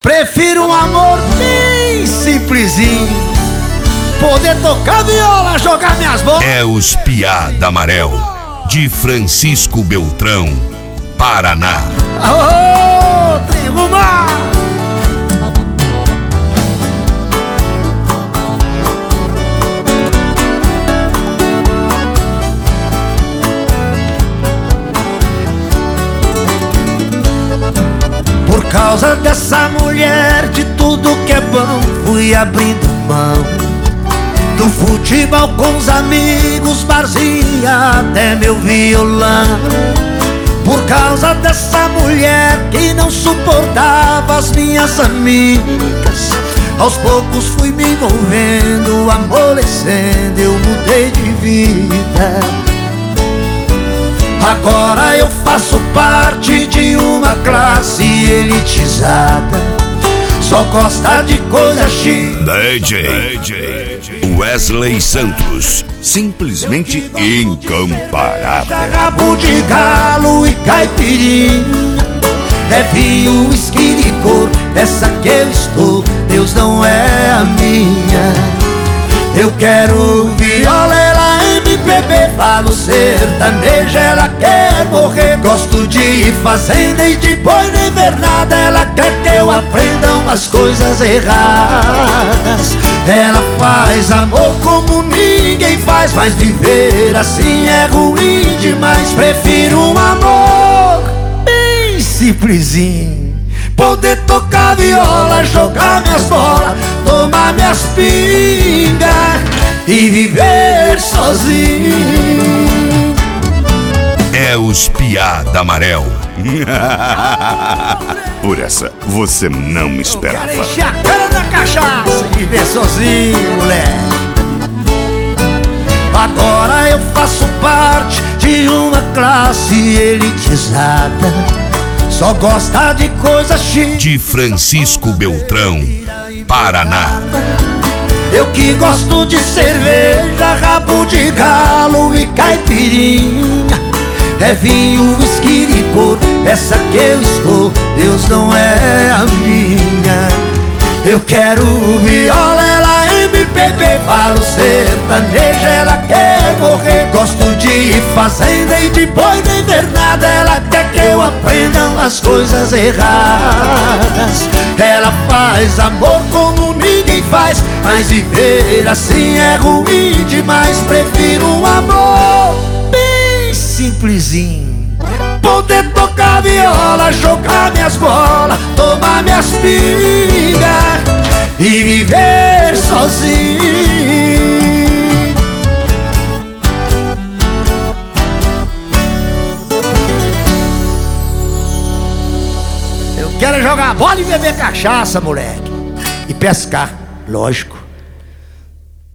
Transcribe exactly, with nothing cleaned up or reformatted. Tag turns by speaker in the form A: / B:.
A: Prefiro um amor bem simplesinho, poder tocar viola, jogar minhas bolas.
B: É os Piá da Marel, de Francisco Beltrão, Paraná.
A: Aô, trigo mar! Por causa dessa mulher, de tudo que é bom, fui abrindo mão. Do futebol com os amigos, barzinho, até meu violão. Por causa dessa mulher que não suportava as minhas amigas, aos poucos fui me envolvendo, amolecendo, eu mudei de vida. Agora eu faço parte de uma classe elitizada, só gosta de coisa chique.
B: D J Wesley Santos, simplesmente incomparável.
A: Rabo de galo e caipirinha, é vinho, uísque, licor, essa que eu estou, Deus não é a minha. Eu quero viola, ela M P B, falo sertanejo, ela quer morrer. Gosto de ir fazenda e de boi na invernada, ela quer que eu aprenda umas coisas erradas. Ela faz amor como ninguém faz, mas viver assim é ruim demais. Prefiro um amor bem simplesinho, poder tocar viola, jogar minhas bolas, tomar minhas pingas e viver sozinho.
B: É os Piá da Marel.
C: Por essa você não me esperava.
A: Quero encher a cara da cachaça e viver sozinho, moleque. Agora eu faço parte de uma classe elitizada, só gosta de coisa chique.
B: De Francisco Beltrão, Paraná.
A: Eu que gosto de cerveja, rabo de galo e caipirinha, é vinho, uísque, licor, essa que eu estou, Deus não é a minha. Eu quero viola, ela M P B, falo sertanejo, ela quer morrer. Gosto de ir fazenda e de boi na invernada, ela quer que eu aprenda umas coisas erradas. Ela faz amor como ninguém faz, mas viver assim é ruim demais. Prefiro um amor bem simplesinho, poder tocar viola, jogar minhas bolas, tomar minhas pingas e viver sozinho. Eu quero jogar bola e beber cachaça, moleque, e pescar, lógico.